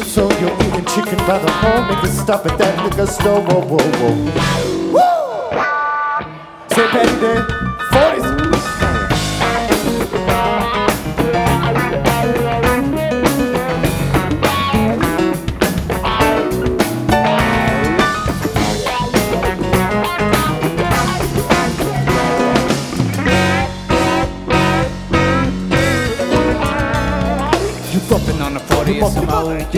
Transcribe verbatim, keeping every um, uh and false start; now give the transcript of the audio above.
So you're eating chicken by the home, make it stop at that liquor store. Whoa, whoa, whoa. Woo! Say Patty Day, forties. You bumping on the forty or some old